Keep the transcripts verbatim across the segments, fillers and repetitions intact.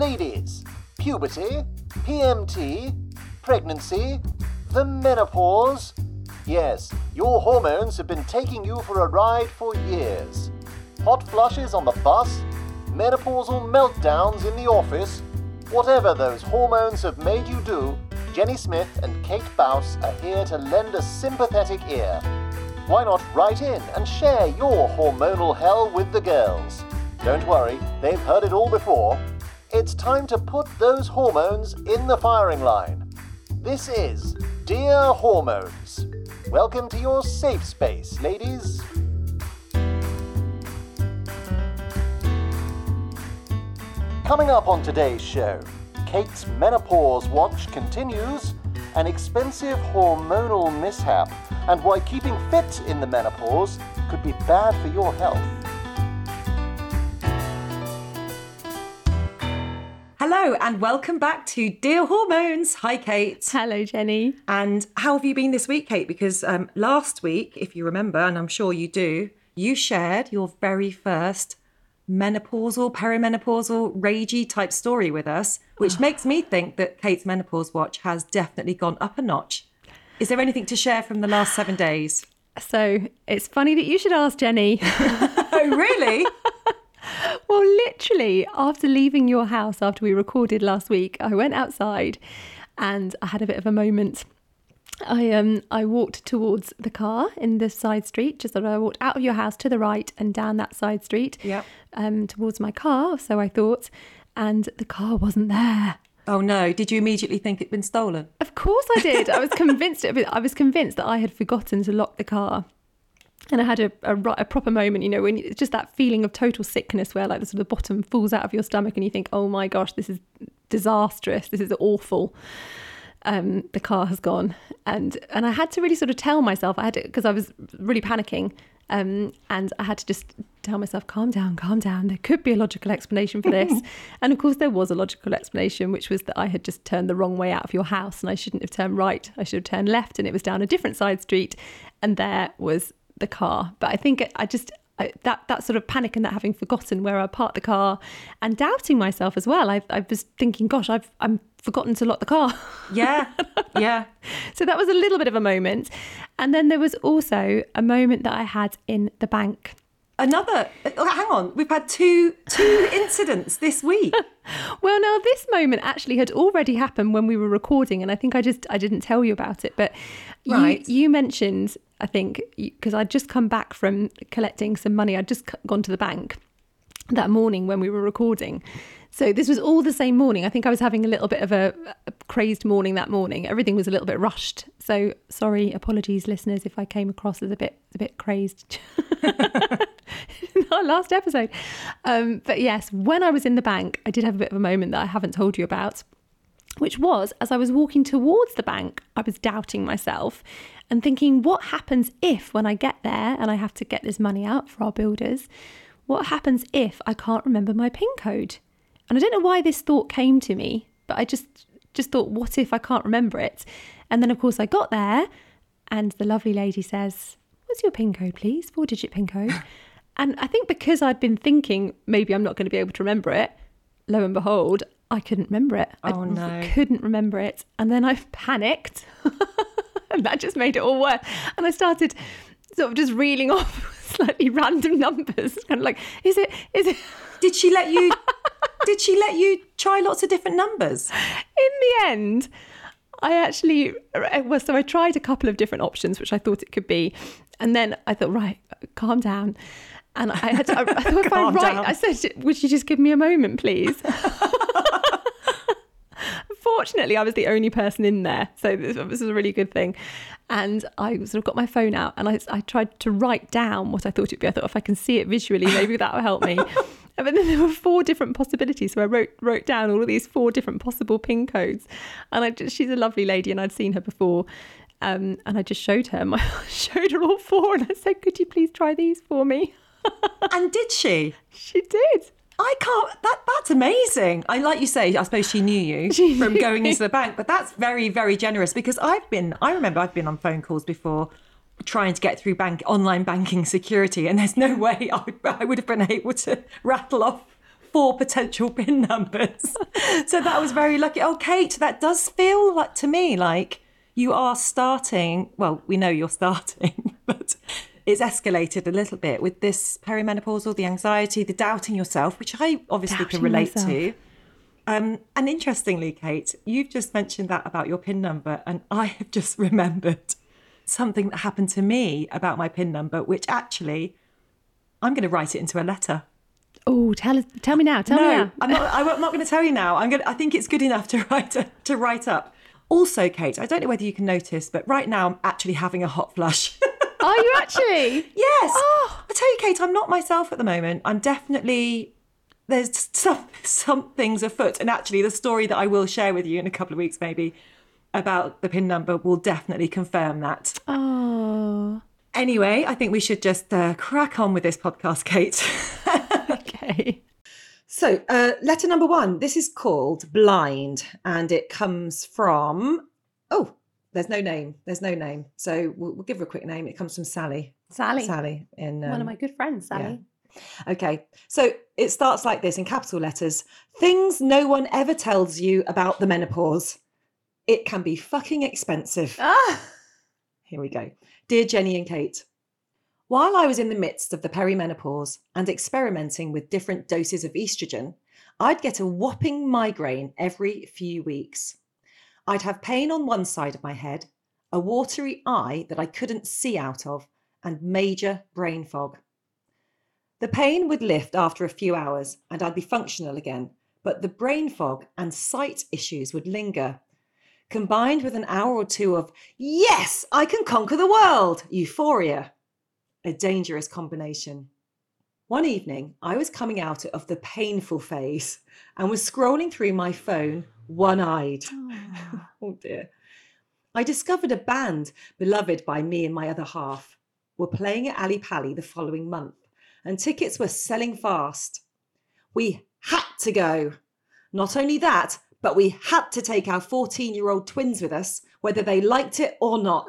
Ladies, puberty, P M T, pregnancy, the menopause. Yes, your hormones have been taking you for a ride for years. Hot flushes on the bus, menopausal meltdowns in the office. Whatever those hormones have made you do, Jenny Smith and Kate Bouse are here to lend a sympathetic ear. Why not write in and share your hormonal hell with the girls? Don't worry, they've heard it all before. It's time to put those hormones in the firing line. This is Dear Hormones. Welcome to your safe space, ladies. Coming up on today's show, Kate's menopause watch continues, an expensive hormonal mishap, and why keeping fit in the menopause could be bad for your health. Hello and welcome back to Dear Hormones. Hi, Kate. Hello, Jenny. And how have you been this week, Kate? Because um, last week, if you remember, and I'm sure you do, you shared your very first menopausal, perimenopausal, ragey type story with us, which makes me think that Kate's menopause watch has definitely gone up a notch. Is there anything to share from the last seven days? So it's funny that you should ask, Jenny. Oh, really? Well, literally, after leaving your house, after we recorded last week, I went outside and I had a bit of a moment. I um I walked towards the car in the side street, just sort of I walked out of your house to the right and down that side street, yeah, um towards my car, so I thought, and the car wasn't there. Oh no! Did you immediately think it'd been stolen? Of course I did. I was convinced. It, I was convinced that I had forgotten to lock the car. And I had a, a, a proper moment, you know, when it's just that feeling of total sickness where like the sort of bottom falls out of your stomach and you think, oh my gosh, this is disastrous. This is awful. Um, the car has gone. And and I had to really sort of tell myself, I had to, because I was really panicking. Um, and I had to just tell myself, calm down, calm down. There could be a logical explanation for this. And of course there was a logical explanation, which was that I had just turned the wrong way out of your house and I shouldn't have turned right. I should have turned left, and it was down a different side street. And there was the car. But I think I just I, that that sort of panic and that having forgotten where I parked the car and doubting myself as well. I, I was thinking, gosh, I've I'm forgotten to lock the car. Yeah, yeah. So that was a little bit of a moment. And then there was also a moment that I had in the bank. Another, hang on, we've had two two incidents this week. Well, now this moment actually had already happened when we were recording, and I think I just I didn't tell you about it. But right. you, you mentioned, I think, because I'd just come back from collecting some money. I'd just gone to the bank that morning when we were recording. So this was all the same morning. I think I was having a little bit of a, a crazed morning that morning. Everything was a little bit rushed. So sorry, apologies, listeners, if I came across as a bit a bit crazed in our last episode. Um, but yes, when I was in the bank, I did have a bit of a moment that I haven't told you about, which was as I was walking towards the bank, I was doubting myself and thinking, what happens if when I get there and I have to get this money out for our builders, what happens if I can't remember my PIN code? And I don't know why this thought came to me, but I just just thought, what if I can't remember it? And then, of course, I got there and the lovely lady says, what's your PIN code, please? Four-digit PIN code. And I think because I'd been thinking maybe I'm not going to be able to remember it, lo and behold, I couldn't remember it. Oh, I no. couldn't remember it. And then I panicked. And that just made it all worse. And I started sort of just reeling off slightly random numbers. Kind of like, is it, is it... Did she let you... Did she let you try lots of different numbers? In the end, I actually, well, so I tried a couple of different options, which I thought it could be. And then I thought, right, calm down. And I had to, I, I thought if I write, I said, would you just give me a moment, please? Fortunately, I was the only person in there. So this, this was a really good thing. And I sort of got my phone out and I, I tried to write down what I thought it'd be. I thought if I can see it visually, maybe that will help me. But then there were four different possibilities. So I wrote wrote down all of these four different possible PIN codes. And I just, she's a lovely lady and I'd seen her before. Um, and I just showed her, my, showed her all four. And I said, could you please try these for me? And did she? She did. I can't, that that's amazing. I like you say, I suppose she knew you She from knew going me. into the bank, but that's very, very generous because I've been, I remember I've been on phone calls before trying to get through bank online banking security and there's no way I would, I would have been able to rattle off four potential PIN numbers. So that was very lucky. Oh, Kate, that does feel like to me like you are starting. Well, we know you're starting, but it's escalated a little bit with this perimenopausal, the anxiety, the doubting yourself, which I obviously Doubting can relate myself. to. Um, and interestingly, Kate, you've just mentioned that about your PIN number, and I have just remembered something that happened to me about my PIN number, which actually I'm going to write it into a letter. Oh, tell us, tell me now. Tell me no, now. I'm not. I'm not going to tell you now. I'm going. I think it's good enough to write a, to write up. Also, Kate, I don't know whether you can notice, but right now I'm actually having a hot flush. Are you actually? Yes. Oh. I tell you, Kate, I'm not myself at the moment. I'm definitely. There's some some things afoot, and actually, the story that I will share with you in a couple of weeks, maybe, about the PIN number will definitely confirm that. Oh. Anyway, I think we should just uh, crack on with this podcast, Kate. Okay. So, uh, letter number one. This is called Blind, and it comes from. Oh, there's no name. There's no name. So we'll, we'll give her a quick name. It comes from Sally. Sally. Sally in um, One of my good friends, Sally. yeah. Okay, so it starts like this in capital letters. Things no one ever tells you about the menopause. It can be fucking expensive. Ah. Here we go. Dear Jenny and Kate, while I was in the midst of the perimenopause and experimenting with different doses of estrogen, I'd get a whopping migraine every few weeks. I'd have pain on one side of my head, a watery eye that I couldn't see out of, and major brain fog. The pain would lift after a few hours and I'd be functional again, but the brain fog and sight issues would linger. Combined with an hour or two of, yes, I can conquer the world, euphoria. A dangerous combination. One evening, I was coming out of the painful phase and was scrolling through my phone, one-eyed. Oh. Oh dear. I discovered a band beloved by me and my other half were playing at Ali Pali the following month, and tickets were selling fast. We had to go. Not only that, but we had to take our fourteen-year-old twins with us, whether they liked it or not.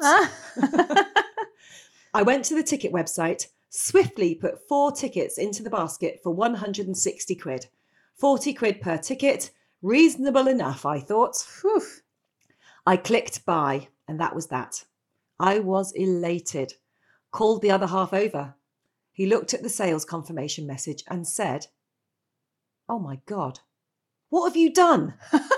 I went to the ticket website, swiftly put four tickets into the basket for one hundred sixty quid. forty quid per ticket, reasonable enough, I thought. Whew. I clicked buy, and that was that. I was elated. Called the other half over. He looked at the sales confirmation message and said, oh my God, what have you done?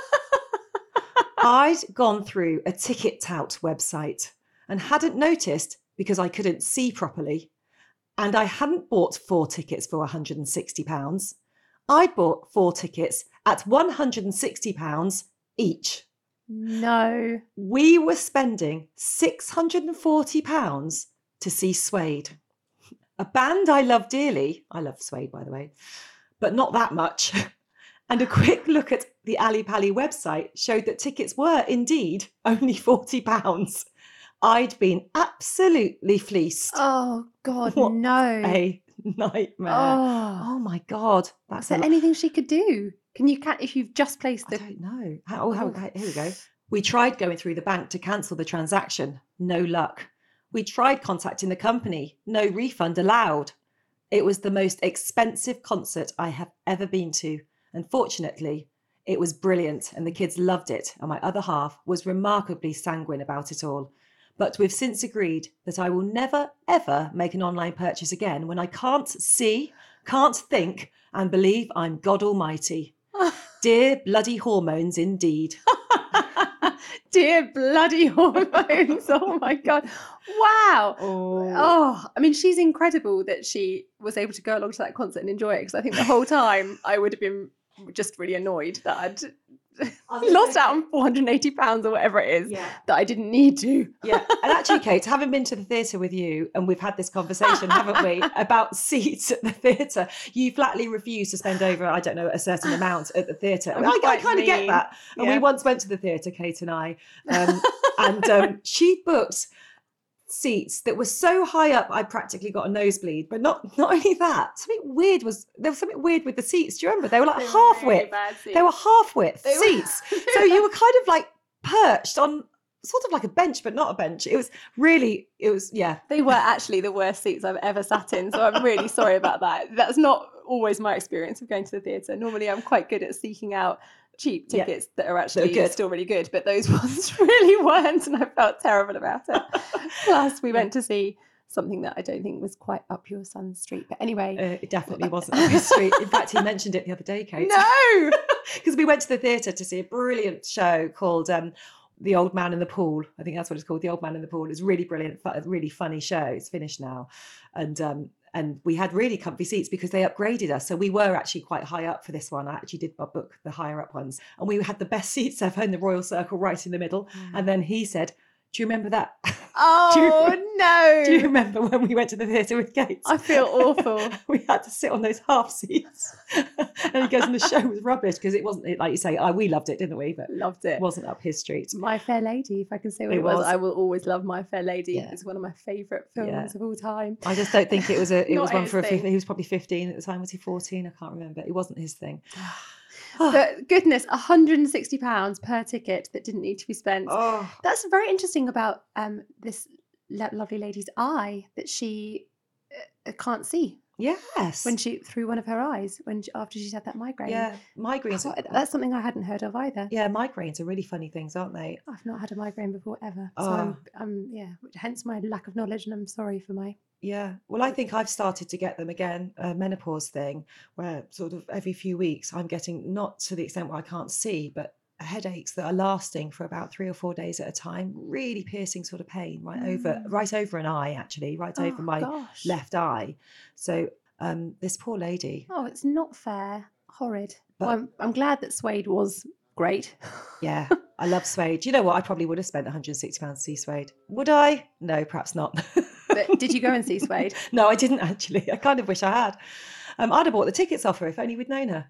I'd gone through a ticket tout website and hadn't noticed because I couldn't see properly. And I hadn't bought four tickets for one hundred sixty pounds. I bought four tickets at one hundred sixty pounds each. No. We were spending six hundred forty pounds to see Suede. A band I love dearly. I love Suede, by the way, but not that much. And a quick look at the Ali Pali website showed that tickets were indeed only forty pounds. I'd been absolutely fleeced. Oh, God, What no. A nightmare. Oh. Oh my God. That's Is there a lo- anything she could do? Can you, can, if you've just placed I the... don't know. How, how, how- here we go. We tried going through the bank to cancel the transaction. No luck. We tried contacting the company. No refund allowed. It was the most expensive concert I have ever been to. And fortunately, it was brilliant and the kids loved it. And my other half was remarkably sanguine about it all. But we've since agreed that I will never, ever make an online purchase again when I can't see, can't think, and believe I'm God Almighty. Dear bloody hormones indeed. Dear bloody hormones. Oh, my God. Wow. Oh. Oh, I mean, she's incredible that she was able to go along to that concert and enjoy it, because I think the whole time I would have been just really annoyed that I'd lost out on four hundred eighty pounds or whatever it is Yeah. that I didn't need to. Yeah, and actually, Kate, having been to the theatre with you, and we've had this conversation, haven't we, about seats at the theatre, you flatly refuse to spend over, I don't know, a certain amount at the theatre. I, mean, I, I quite kind of get mean. that. And Yeah. we once went to the theatre, Kate and I, um, and um, she booked seats that were so high up I practically got a nosebleed. But not not only that, something weird was there was something weird with the seats. Do you remember? They were like They were half really width. bad seats. They were half width They were- seats. So you were kind of like perched on sort of like a bench, but not a bench. It was really, it was, yeah. They were actually the worst seats I've ever sat in, so I'm really sorry about that. That's not always my experience of going to the theatre. Normally I'm quite good at seeking out cheap tickets yeah. that are actually good. still really good, but those ones really weren't, and I felt terrible about it. Plus we went to see something that I don't think was quite up your son's street. But anyway. Uh, it definitely wasn't up his street. In fact, he mentioned it the other day, Kate. No! Because we went to the theatre to see a brilliant show called um, The Old Man in the Pool. I think that's what it's called, The Old Man in the Pool. It's really brilliant, a really funny show. It's finished now. And um, and we had really comfy seats because they upgraded us. So we were actually quite high up for this one. I actually did book the higher up ones. And we had the best seats ever in the Royal Circle right in the middle. Mm. And then he said, do you remember that? Oh, do you, no. Do you remember when we went to the theatre with Kate? I feel awful. We had to sit on those half seats. And he goes, and the show was rubbish because it wasn't, like you say, oh, we loved it, didn't we? But loved it. It wasn't up his street. My Fair Lady, if I can say what it, it was. was. I will always love My Fair Lady. Yeah. It's one of my favourite films yeah. of all time. I just don't think it was a, it was one for a thing. fifteen. He was probably fifteen at the time. Was he fourteen? I can't remember. It wasn't his thing. But goodness, one hundred and sixty pounds per ticket that didn't need to be spent. Oh. That's very interesting about um, this lo- lovely lady's eye, that she uh, can't see. Yes. When she, through one of her eyes, when she, after she's had that migraine. Yeah, migraines. Oh, that's something I hadn't heard of either. Yeah, migraines are really funny things, aren't they? I've not had a migraine before ever. So Oh. I'm, I'm, yeah, hence my lack of knowledge, and I'm sorry for my... Yeah. Well, I think I've started to get them again, a menopause thing, where sort of every few weeks I'm getting, not to the extent where I can't see, but headaches that are lasting for about three or four days at a time, really piercing sort of pain right mm. over, right over an eye, actually, right oh, over my gosh. left eye. So um, this poor lady. Oh, it's not fair. Horrid. But, well, I'm, I'm glad that Suede was great. Yeah. I love Suede. You know what? I probably would have spent one hundred and sixty pounds to see Suede. Would I? No, perhaps not. But did you go and see Suede? No, I didn't actually. I kind of wish I had. Um, I'd have bought the tickets off her if only we'd known her.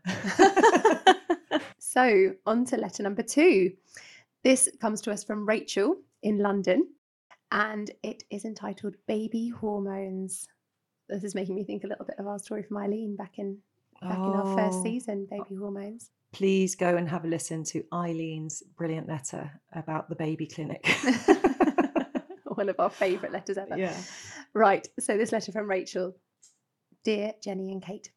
So on to letter number two. This comes to us from Rachel in London, and it is entitled Baby Hormones. This is making me think a little bit of our story from Eileen back in back oh. in our first season, Baby Hormones. Please go and have a listen to Eileen's brilliant letter about the baby clinic. One of our favourite letters ever. Yeah. Right. So this letter from Rachel. Dear Jenny and Kate,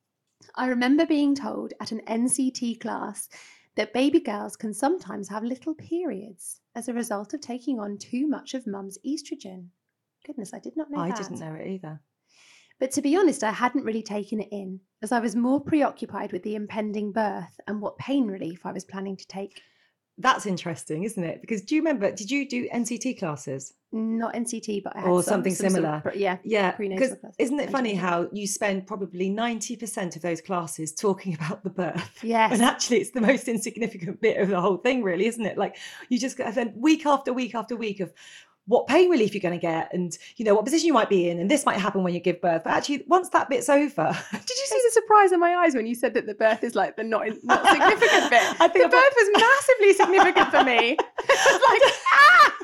I remember being told at an N C T class that baby girls can sometimes have little periods as a result of taking on too much of mum's estrogen. Goodness, I did not know I that. didn't know it either. But to be honest, I hadn't really taken it in, as I was more preoccupied with the impending birth and what pain relief I was planning to take. That's interesting, isn't it? Because do you remember, did you do N C T classes? Not N C T, but I had or some, something some similar. Sort of, yeah, yeah. prenatal Because classes. isn't it funny how you spend probably ninety percent of those classes talking about the birth? Yes. And actually it's the most insignificant bit of the whole thing, really, isn't it? Like you just spend week after week after week of what pain relief you're going to get and, you know, what position you might be in. And this might happen when you give birth. But actually, once that bit's over. Did you see the surprise in my eyes when you said that the birth is like the not, not significant bit? I think the birth was massively significant for me. Like, ah!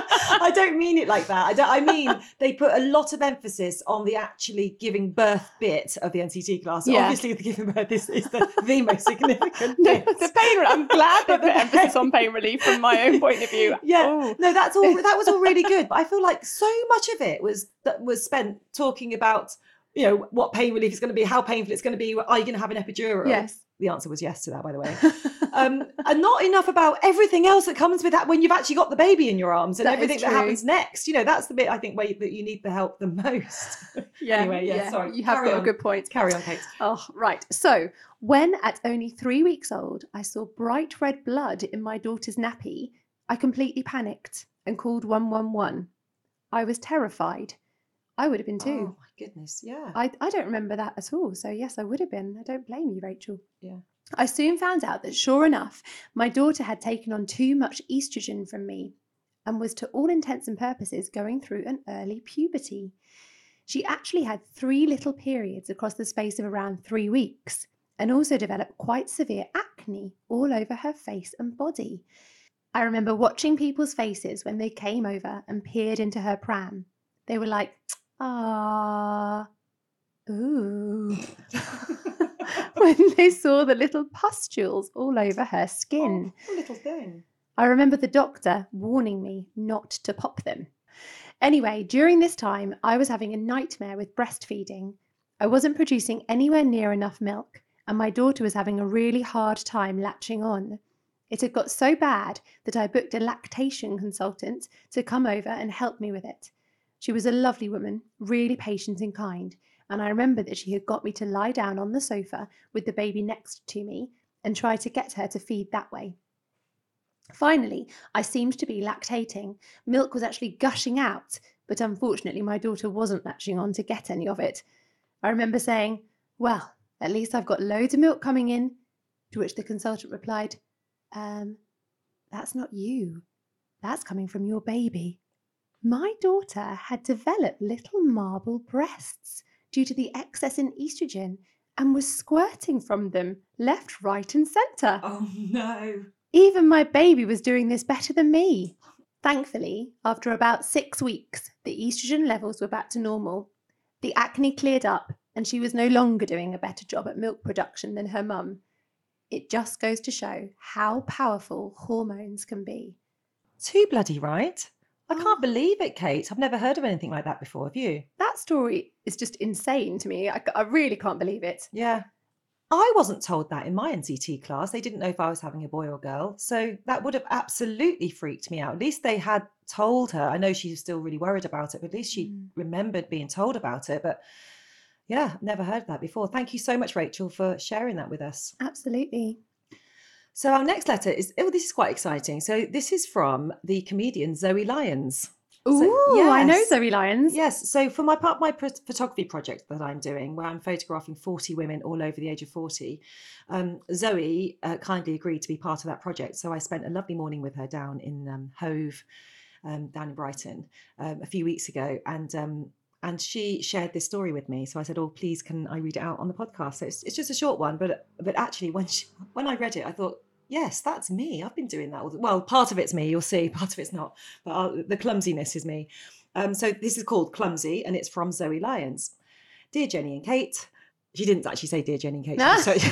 I don't mean it like that. I, don't, I mean, they put a lot of emphasis on the actually giving birth bit of the N C T class. Yeah. Obviously, the giving birth is, is the, the most significant No, bit. the pain relief. I'm glad they But put the emphasis pain- on pain relief from my own point of view. Yeah, Oh. no, that's all. That was all really good. But I feel like so much of it was that was spent talking about, you know, what pain relief is going to be, how painful it's going to be. Are you going to have an epidural? Yes. The answer was yes to that, by the way. um, and not enough about everything else that comes with that when you've actually got the baby in your arms and That is everything that true. happens next. You know, that's the bit I think where you, that you need the help the most. Yeah, Anyway, yeah, sorry. You have Carry got on. a good point. Carry on, Kate. Oh, right. So, when at only three weeks old, I saw bright red blood in my daughter's nappy, I completely panicked and called one one one. I was terrified. I would have been too. Oh, my goodness. Yeah. I, I don't remember that at all. So, yes, I would have been. I don't blame you, Rachel. Yeah. I soon found out that, sure enough, my daughter had taken on too much estrogen from me and was, to all intents and purposes, going through an early puberty. She actually had three little periods across the space of around three weeks and also developed quite severe acne all over her face and body. I remember watching people's faces when they came over and peered into her pram. They were like, ah, ooh. When they saw the little pustules all over her skin. Oh, a little thing. I remember the doctor warning me not to pop them. Anyway, during this time, I was having a nightmare with breastfeeding I wasn't producing anywhere near enough milk, and my daughter was having a really hard time latching on. It had got so bad that I booked a lactation consultant to come over and help me with it. She was a lovely woman, really patient and kind, and I remember that she had got me to lie down on the sofa with the baby next to me and try to get her to feed that way. Finally, I seemed to be lactating. Milk was actually gushing out, but unfortunately my daughter wasn't latching on to get any of it. I remember saying, "Well, at least I've got loads of milk coming in," to which the consultant replied, um, "That's not you. That's coming from your baby." My daughter had developed little marble breasts due to the excess in estrogen and was squirting from them left, right and centre. Oh no. Even my baby was doing this better than me. Thankfully, after about six weeks, the estrogen levels were back to normal. The acne cleared up and she was no longer doing a better job at milk production than her mum. It just goes to show how powerful hormones can be. Too bloody right. I Oh. can't believe it, Kate. I've never heard of anything like that before, have you? That story is just insane to me. I, I really can't believe it. Yeah. I wasn't told that in my N C T class. They didn't know if I was having a boy or girl. So that would have absolutely freaked me out. At least they had told her. I know she was still really worried about it, but at least she Mm. remembered being told about it. But yeah, I've never heard that before. Thank you so much, Rachel, for sharing that with us. Absolutely. So our next letter is, oh, this is quite exciting. So this is from the comedian Zoe Lyons. Ooh, So- I know yes. Zoe Lyons. Yes. So for my part, my pr- photography project that I'm doing, where I'm photographing forty women all over the age of forty, um, Zoe uh, kindly agreed to be part of that project. So I spent a lovely morning with her down in um, Hove, um, down in Brighton, um, a few weeks ago, and um, and she shared this story with me. So I said, "Oh, please, can I read it out on the podcast?" So it's, it's just a short one, but but actually, when she, when I read it, I thought, yes, that's me. I've been doing that. All the, well, part of it's me, you'll see. Part of it's not. But I'll, the clumsiness is me. Um, so this is called Clumsy, and it's from Zoe Lyons. Dear Jenny and Kate. She didn't actually say Dear Jenny and Kate. No. So,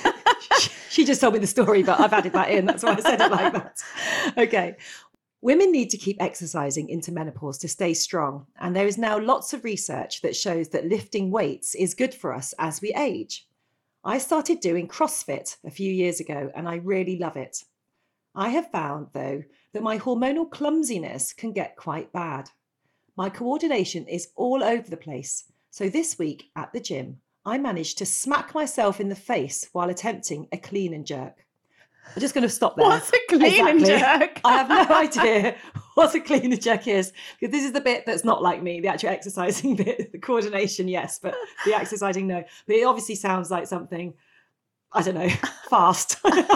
she, she just told me the story, but I've added that in. That's why I said it like that. Okay. Women need to keep exercising into menopause to stay strong. And there is now lots of research that shows that lifting weights is good for us as we age. I started doing CrossFit a few years ago and I really love it. I have found, though, that my hormonal clumsiness can get quite bad. My coordination is all over the place. So this week at the gym, I managed to smack myself in the face while attempting a clean and jerk. I'm just going to stop there. What's a clean and Exactly. jerk? I have no idea what a clean and jerk is, because this is the bit that's not like me, the actual exercising bit. The coordination, yes, but the exercising, no. But it obviously sounds like something, I don't know, fast.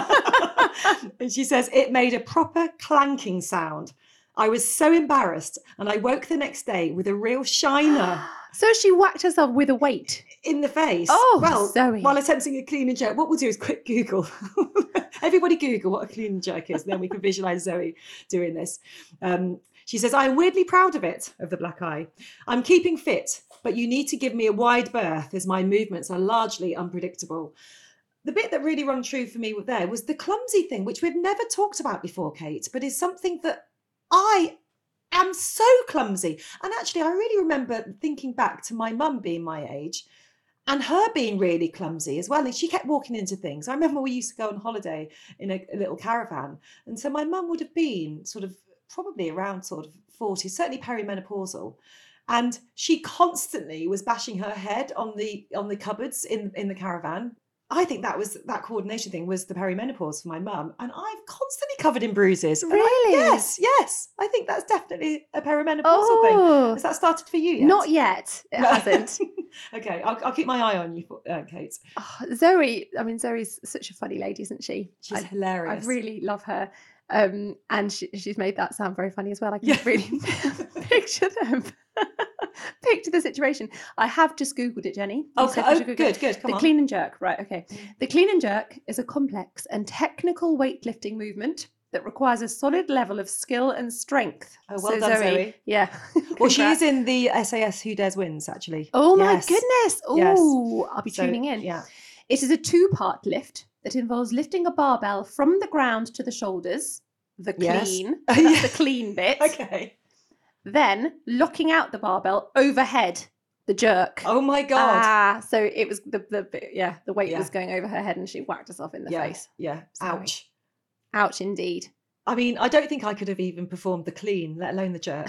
And she says, it made a proper clanking sound. I was so embarrassed, and I woke the next day with a real shiner So she whacked herself with a weight. in the face. Oh, well, Zoe. while attempting a clean and jerk. What we'll do is quick Google. Everybody Google what a clean and jerk is, and then we can visualize Zoe doing this. Um, she says, I'm weirdly proud of it, of the black eye. I'm keeping fit, but you need to give me a wide berth as my movements are largely unpredictable. The bit that really rung true for me there was the clumsy thing, which we've never talked about before, Kate, but is something that I am so clumsy. And actually, I really remember thinking back to my mum being my age and her being really clumsy as well. And she kept walking into things. I remember we used to go on holiday in a, a little caravan. And so my mum would have been sort of probably around sort of forty, certainly perimenopausal. And she constantly was bashing her head on the on the cupboards in, in the caravan. I think that was that coordination thing was the perimenopause for my mum, and I'm constantly covered in bruises. And I- Really? yes, yes. I think that's definitely a perimenopausal thing. Oh, Has that started for you yet? not yet. It No. hasn't. Okay, I'll, I'll keep my eye on you, uh, Kate. Oh, Zoe, I mean, Zoe's such a funny lady, isn't she? She's I, I hilarious. really love her. Um, and she, she's made that sound very funny as well. I can Yeah. really picture them. Picture the situation. I have just Googled it, Jenny. You Oh, said oh, we should Google good, it. good. Come The on. clean and jerk, right? Okay. The clean and jerk is a complex and technical weightlifting movement that requires a solid level of skill and strength. Oh, well done, Zoe. Yeah. Well, she Congrats. is in the S A S Who Dares Wins, actually. Oh my Yes. goodness! Yes. Oh, I'll be So, tuning in. Yeah. It is a two-part lift that involves lifting a barbell from the ground to the shoulders, the Yes. clean, Yeah. that's the clean bit. Okay. Then locking out the barbell overhead the jerk. Oh my God. Ah, so it was the, the yeah, the weight Yeah. was going over her head and she whacked herself in the yeah, face. yeah. Sorry. Ouch. Ouch indeed. I mean, I don't think I could have even performed the clean, let alone the jerk.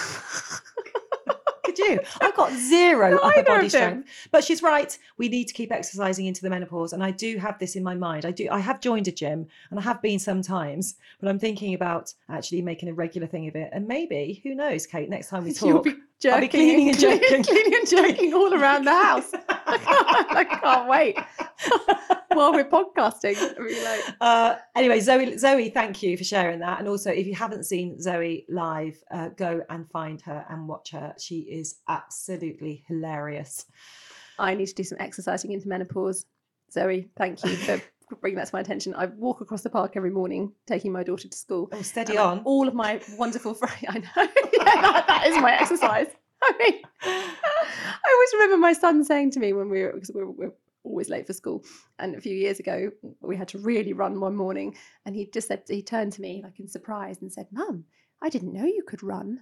Could you? I've got zero upper Neither body of them. strength. But she's right. We need to keep exercising into the menopause. And I do have this in my mind. I do. I have joined a gym and I have been sometimes, but I'm thinking about actually making a regular thing of it. And maybe, who knows, Kate, next time we You'll talk, be jerking I'll be cleaning and cleaning- jerking. cleaning and jerking all around the house. I can't wait. While we're podcasting, I mean, like, Uh, anyway, Zoe, Zoe, thank you for sharing that. And also, if you haven't seen Zoe live, uh, go and find her and watch her. She is absolutely hilarious. I need to do some exercising into menopause. Zoe, thank you for bringing that to my attention. I walk across the park every morning, taking my daughter to school. Oh, steady And, like, on. all of my wonderful friends. I know. Yeah, that, that is my exercise. I mean, I always remember my son saying to me when we were, because we were, we were always late for school, and a few years ago we had to really run one morning, and he just said, he turned to me like in surprise and said, "Mum, I didn't know you could run."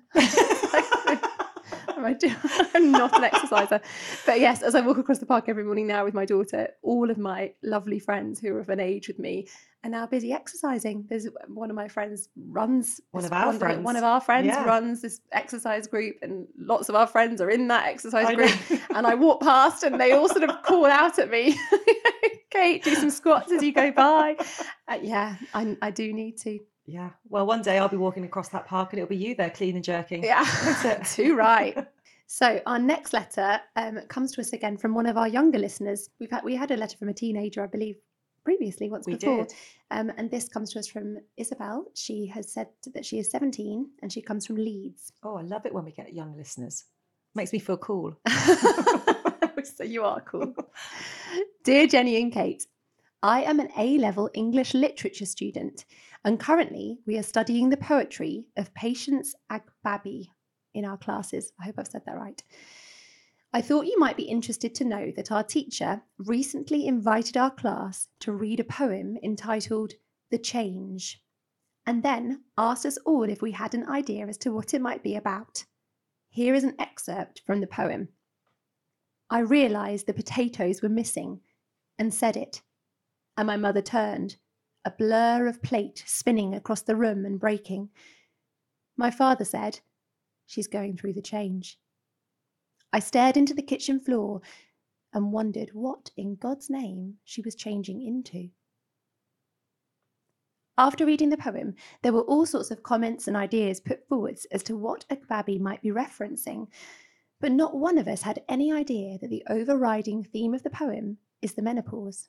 I do. I'm not an exerciser. But yes, as I walk across the park every morning now with my daughter, all of my lovely friends who are of an age with me are now busy exercising. There's one of my friends runs. One this of our wonderful- friends. One of our friends Yeah. runs this exercise group, and lots of our friends are in that exercise I group. know. And I walk past and they all sort of call out at me, "Kate, do some squats as you go by." Uh, yeah, I, I do need to. Yeah. Well, one day I'll be walking across that park and it'll be you there clean and jerking. Yeah, That's it. too right. So our next letter um, comes to us again from one of our younger listeners. We've had we had a letter from a teenager, I believe, previously once We before. did. Um, and this comes to us from Isabel. She has said that she is seventeen and she comes from Leeds. Oh, I love it when we get young listeners. Makes me feel cool. So you are cool. Dear Jenny and Kate, I am an A-level English literature student, and currently we are studying the poetry of Patience Agbabi in our classes. I hope I've said that right. I thought you might be interested to know that our teacher recently invited our class to read a poem entitled The Change, and then asked us all if we had an idea as to what it might be about. Here is an excerpt from the poem. I realised the potatoes were missing and said it, and my mother turned, a blur of plate spinning across the room and breaking. My father said, "She's going through the change." I stared into the kitchen floor and wondered what in God's name she was changing into. After reading the poem, there were all sorts of comments and ideas put forwards as to what Agbabi might be referencing, but not one of us had any idea that the overriding theme of the poem is the menopause.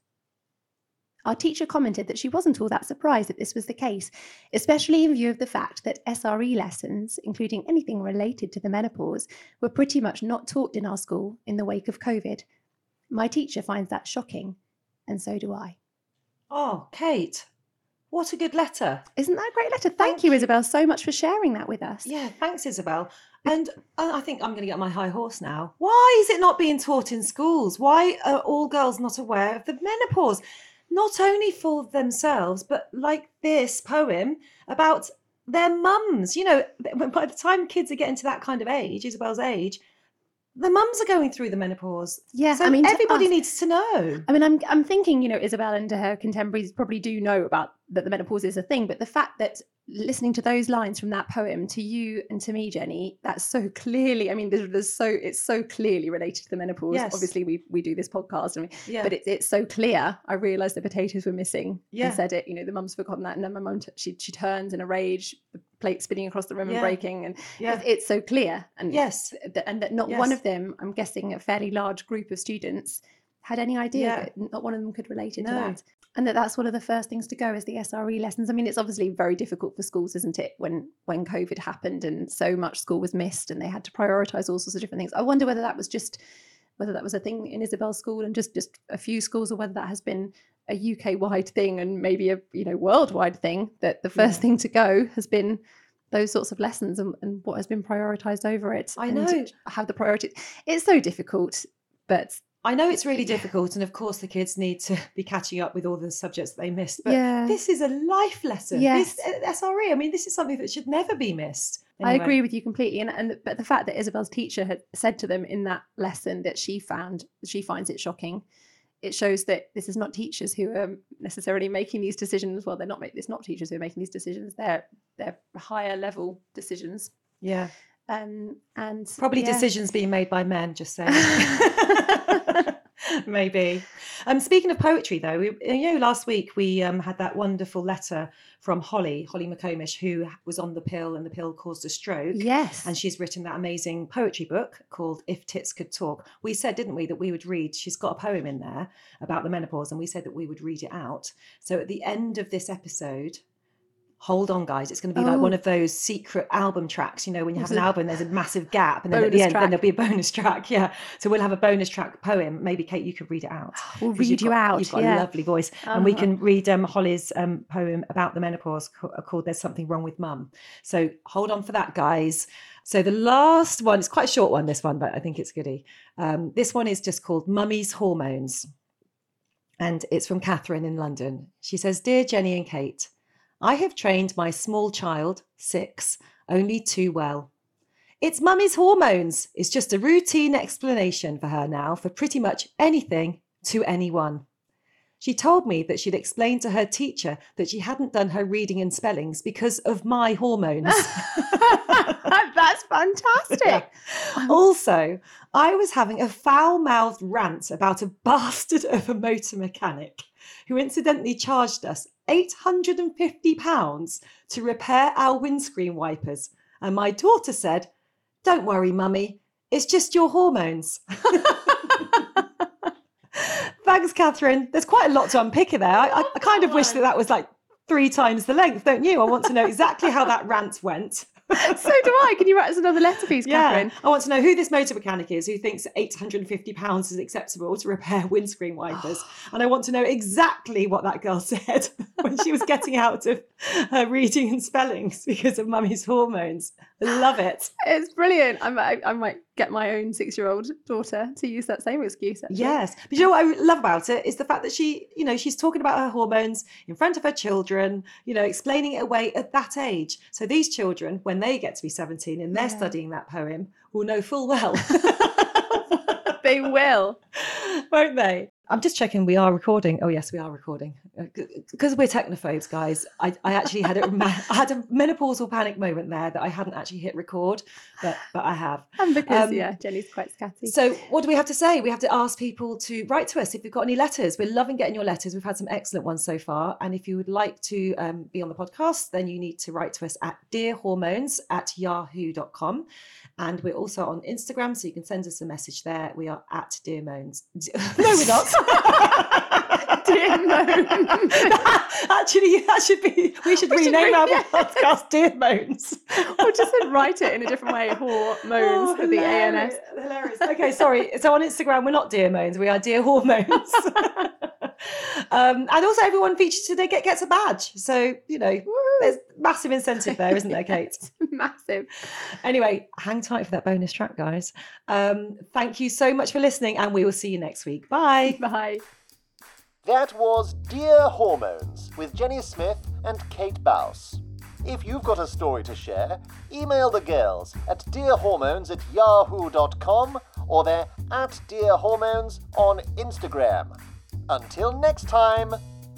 Our teacher commented that she wasn't all that surprised that this was the case, especially in view of the fact that S R E lessons, including anything related to the menopause, were pretty much not taught in our school in the wake of COVID. My teacher finds that shocking, and so do I. Oh, Kate, what a good letter. Isn't that a great letter? Thank, Thank you, you. Isabel, so much for sharing that with us. Yeah, thanks, Isabel. And uh, I think I'm going to get on my high horse now. Why is it not being taught in schools? Why are all girls not aware of the menopause? Not only for themselves, but like this poem about their mums. You know, by the time kids are getting to that kind of age, Isabel's age, the mums are going through the menopause. Yeah, So I mean, to everybody us- needs to know. I mean, I'm I'm thinking, you know, Isabel and her contemporaries probably do know about that the menopause is a thing, but the fact that listening to those lines from that poem to you and to me, Jenny, that's so clearly. I mean, there's, there's so it's so clearly related to the menopause. Yes. Obviously, we we do this podcast, and we, Yeah. but it's it's so clear. I realised the potatoes were missing. Yeah. And said it. You know, the mum's forgotten that, and then my mum t- she she turns in a rage, the plate spinning across the room Yeah. and breaking, and yeah. it's, it's so clear. And Yes. th- and that not one Yes. of them, I'm guessing a fairly large group of students, had any idea Yeah. that not one of them could relate it to No. that. And that that's one of the first things to go is the S R E lessons. I mean, it's obviously very difficult for schools, isn't it, when when COVID happened and so much school was missed and they had to prioritise all sorts of different things. I wonder whether that was just, whether that was a thing in Isabel's school and just, just a few schools, or whether that has been a U K-wide thing and maybe a, you know, worldwide thing, that the first Yeah. thing to go has been those sorts of lessons and, and what has been prioritised over it. I and know. have the priority. It's so difficult, but I know it's really difficult, and of course the kids need to be catching up with all the subjects that they missed. But Yeah. this is a life lesson. Yes. This uh, S R E, I mean, this is something that should never be missed. I Anyway. agree with you completely. And, and but the fact that Isabel's teacher had said to them in that lesson that she found she finds it shocking, it shows that this is not teachers who are necessarily making these decisions. Well, they're not. It's not teachers who are making these decisions. They're they're higher level decisions. Yeah. Um, and Probably yeah. decisions being made by men, just saying. Maybe. Um, speaking of poetry, though, we, you know, last week we um, had that wonderful letter from Holly, Holly McComish, who was on the pill and the pill caused a stroke. Yes. And she's written that amazing poetry book called If Tits Could Talk. We said, didn't we, that we would read, she's got a poem in there about the menopause, and we said that we would read it out. So at the end of this episode, hold on, guys, it's going to be like Oh. one of those secret album tracks, you know, when you have an It's a album, there's a massive gap, and then at the bonus end, track. then there'll be a bonus track. Yeah. So we'll have a bonus track poem. Maybe, Kate, you could read it out. We'll 'Cause read you've you got- out, You've got yeah. a lovely voice. And we Uh-huh. can read um, Holly's um, poem about the menopause ca- called There's Something Wrong with Mum. So hold on for that, guys. So the last one, it's quite a short one, this one, but I think it's goody. Um, this one is just called Mummy's Hormones. And it's from Catherine in London. She says, Dear Jenny and Kate, I have trained my small child, six, only too well. It's mummy's hormones. It's just a routine explanation for her now for pretty much anything to anyone. She told me that she'd explained to her teacher that she hadn't done her reading and spellings because of my hormones. That's fantastic. Yeah. Also, I was having a foul-mouthed rant about a bastard of a motor mechanic who incidentally charged us eight hundred fifty pounds to repair our windscreen wipers. And my daughter said, Don't worry, mummy, it's just your hormones. Thanks, Catherine. There's quite a lot to unpick in there. I, I, I kind of wish that that was like three times the length, don't you? I want to know exactly how that rant went. So do I. Can you write us another letter, please, Yeah, Catherine? I want to know who this motor mechanic is who thinks eight hundred fifty pounds is acceptable to repair windscreen wipers. And I want to know exactly what that girl said when she was getting out of her reading and spellings because of mummy's hormones. I love it. It's brilliant. I might, I might get my own six-year-old daughter to use that same excuse. Actually. Yes. But you know what I love about it is the fact that she, you know, she's talking about her hormones in front of her children, you know, explaining it away at that age. So these children, when they get to be seventeen and they're Yeah. studying that poem, will know full well. They will. Won't they? I'm just checking we are recording. Oh, yes, we are recording. Because we're technophobes, guys. I, I actually had a, I had a menopausal panic moment there that I hadn't actually hit record, but but I have. And because, Um, yeah, Jenny's quite scatty. So what do we have to say? We have to ask people to write to us if you've got any letters. We're loving getting your letters. We've had some excellent ones so far. And if you would like to um, be on the podcast, then you need to write to us at dearhormones at yahoo dot com. And we're also on Instagram, so you can send us a message there. We are at Dear Moans. No, we're not. Dear Moans. Actually, that should be, we should We should rename re- our yeah. podcast Dear Moans. Or just write it in a different way. Hormones Oh, with the A N S. hilarious, hilarious. Okay, sorry. So on Instagram, we're not Dear Moans, we are Dear Hormones. um, and also, everyone featured today get, gets a badge. So, you know, there's massive incentive there, isn't there, Kate? Massive. Anyway, hang tight for that bonus track, guys. Um, thank you so much for listening, and we will see you next week. Bye. Bye. That was Dear Hormones with Jenny Smith and Kate Bouse. If you've got a story to share, email the girls at dearhormones at yahoo dot com or they're at dearhormones on Instagram. Until next time.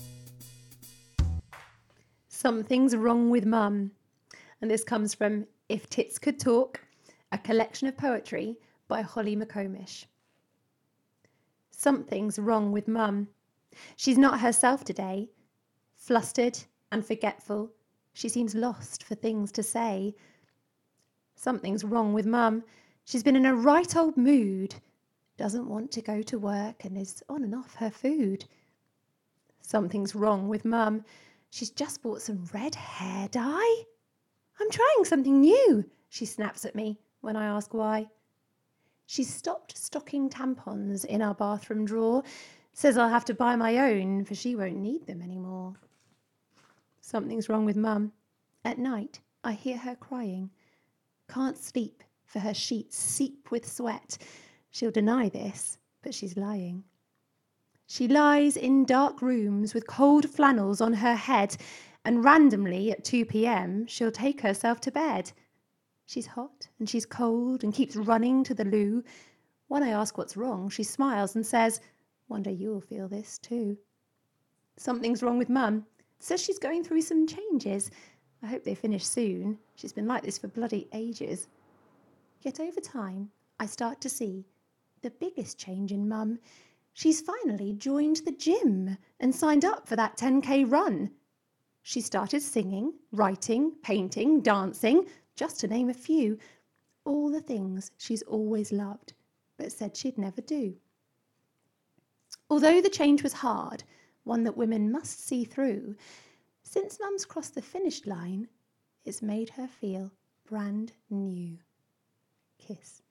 Something's Wrong with Mum. And this comes from If Tits Could Talk, a collection of poetry by Holly McComish. Something's wrong with Mum. She's not herself today. Flustered and forgetful, she seems lost for things to say. Something's wrong with Mum. She's been in a right old mood. Doesn't want to go to work and is on and off her food. Something's wrong with Mum. She's just bought some red hair dye. I'm trying something new, she snaps at me when I ask why. She's stopped stocking tampons in our bathroom drawer. Says I'll have to buy my own, for she won't need them anymore. Something's wrong with Mum. At night, I hear her crying. Can't sleep, for her sheets seep with sweat. She'll deny this, but she's lying. She lies in dark rooms with cold flannels on her head, and randomly at two p.m. she'll take herself to bed. She's hot and she's cold and keeps running to the loo. When I ask what's wrong, she smiles and says, "One day you'll feel this too." Something's wrong with Mum. Says she's going through some changes. I hope they finish soon. She's been like this for bloody ages. Yet over time, I start to see the biggest change in Mum. She's finally joined the gym and signed up for that ten K run. She started singing, writing, painting, dancing, just to name a few. All the things she's always loved, but said she'd never do. Although the change was hard, one that women must see through, since Mum's crossed the finish line, it's made her feel brand new. Kiss.